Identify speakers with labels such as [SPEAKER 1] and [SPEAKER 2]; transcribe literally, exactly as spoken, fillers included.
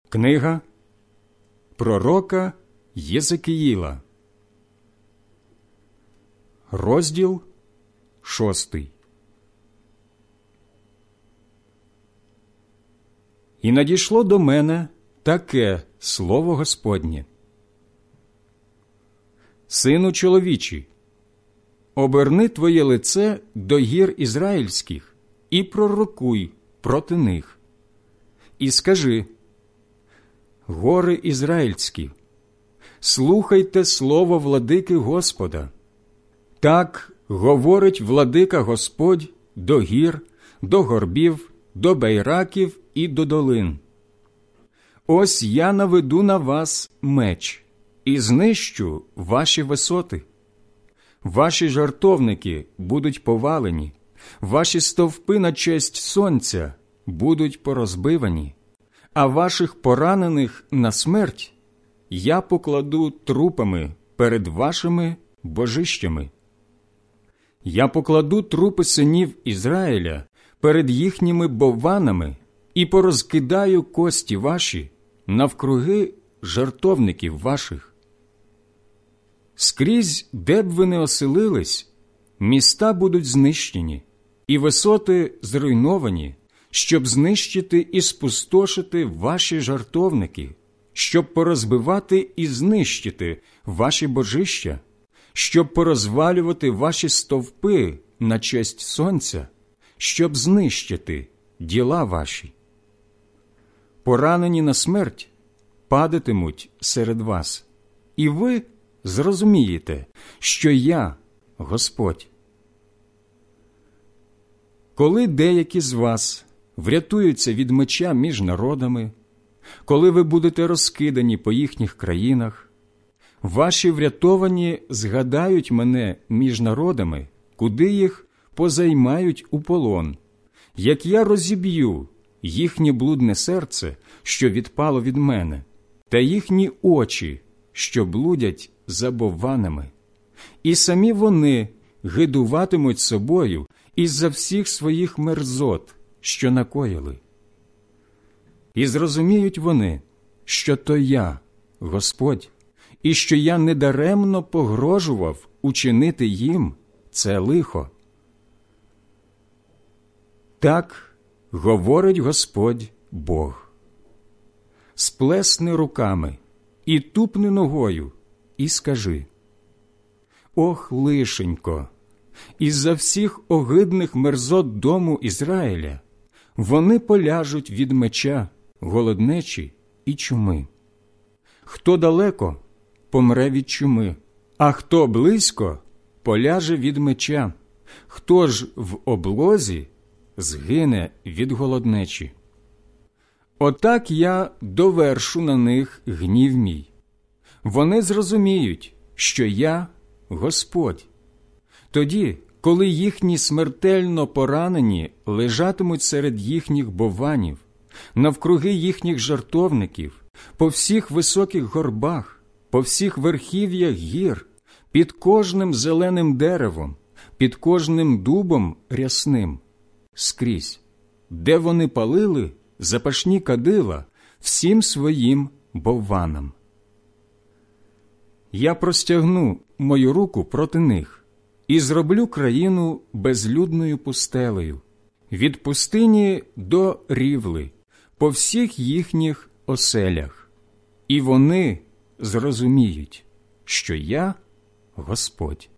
[SPEAKER 1] Книга пророка Єзекіїла, розділ шостий. І надійшло до мене таке слово Господнє: «Сину чоловічий, оберни твоє лице до гір ізраїльських і пророкуй проти них. І скажи: гори ізраїльські, слухайте слово владики Господа. Так говорить владика Господь до гір, до горбів, до байраків і до долин. Ось я наведу на вас меч і знищу ваші висоти. Ваші жартовники будуть повалені, ваші стовпи на честь сонця будуть порозбивані, а ваших поранених на смерть я покладу трупами перед вашими божищами. Я покладу трупи синів Ізраїля перед їхніми бованами і порозкидаю кості ваші навкруги жертовників ваших. Скрізь, де б ви не оселились, міста будуть знищені, і висоти зруйновані, щоб знищити і спустошити ваші жертовники, щоб порозбивати і знищити ваші божища, щоб порозвалювати ваші стовпи на честь сонця, щоб знищити діла ваші. Поранені на смерть падатимуть серед вас, і ви зрозумієте, що я Господь. Коли деякі з вас врятуються від меча між народами, коли ви будете розкидані по їхніх країнах, ваші врятовані згадають мене між народами, куди їх позаймають у полон, як я розіб'ю їхнє блудне серце, що відпало від мене, та їхні очі, що блудять за бовванами. І самі вони гидуватимуть собою із-за всіх своїх мерзот, що накоїли. І зрозуміють вони, що то я, Господь, і що я недаремно погрожував учинити їм це лихо. Так говорить Господь Бог: сплесни руками і тупни ногою, і скажи: ох, лишенько, із-за всіх огидних мерзот дому Ізраїля вони поляжуть від меча, голоднечі і чуми. Хто далеко, помре від чуми, а хто близько, поляже від меча, хто ж в облозі, згине від голоднечі. Отак я довершу на них гнів мій. Вони зрозуміють, що я Господь. Тоді, коли їхні смертельно поранені лежатимуть серед їхніх бованів, навкруги їхніх жертовників, по всіх високих горбах, по всіх верхів'ях гір, під кожним зеленим деревом, під кожним дубом рясним, скрізь, де вони палили запашні кадила всім своїм бовванам. Я простягну мою руку проти них і зроблю країну безлюдною пустелею, від пустині до рівли, по всіх їхніх оселях. І вони зрозуміють, що я Господь.